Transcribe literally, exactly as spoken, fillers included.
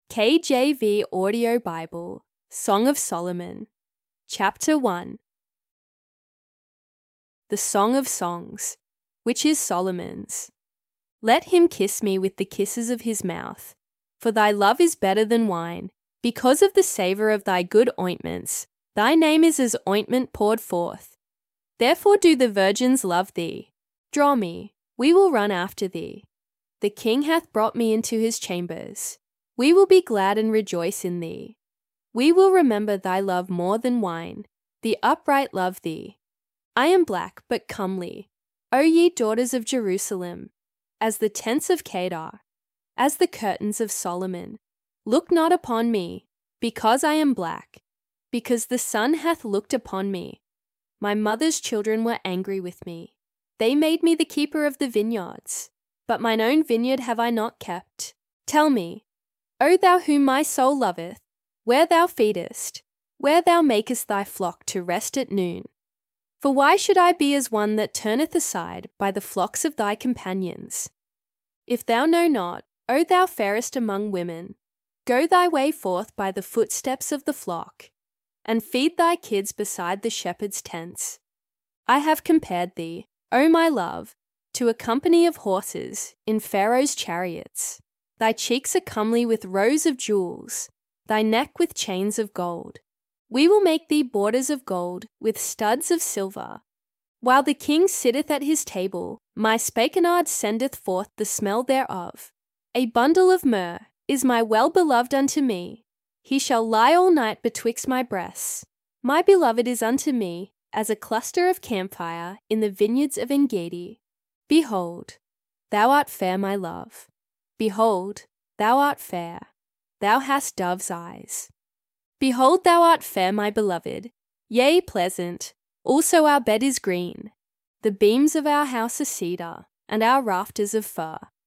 K J V Audio Bible, Song of Solomon, Chapter one. The Song of Songs, which is Solomon's. Let him kiss me with the kisses of his mouth, for thy love is better than wine. Because of the savour of thy good ointments, thy name is as ointment poured forth. Therefore do the virgins love thee. Draw me, we will run after thee. The king hath brought me into his chambers. We will be glad and rejoice in thee. We will remember thy love more than wine. The upright love thee. I am black, but comely, O ye daughters of Jerusalem, as the tents of Kedar, as the curtains of Solomon. Look not upon me, because I am black, because the sun hath looked upon me. My mother's children were angry with me. They made me the keeper of the vineyards, but mine own vineyard have I not kept. Tell me, O thou whom my soul loveth, where thou feedest, where thou makest thy flock to rest at noon. For why should I be as one that turneth aside by the flocks of thy companions? If thou know not, O thou fairest among women, go thy way forth by the footsteps of the flock, and feed thy kids beside the shepherd's tents. I have compared thee, O my love, to a company of horses in Pharaoh's chariots. Thy cheeks are comely with rows of jewels, thy neck with chains of gold. We will make thee borders of gold with studs of silver. While the king sitteth at his table, my spikenard sendeth forth the smell thereof. A bundle of myrrh is my well-beloved unto me. He shall lie all night betwixt my breasts. My beloved is unto me as a cluster of camphire in the vineyards of Engedi. Behold, thou art fair, my love. Behold, thou art fair. Thou hast dove's eyes. Behold, thou art fair, my beloved, yea, pleasant. Also our bed is green. The beams of our house are cedar, and our rafters of fir.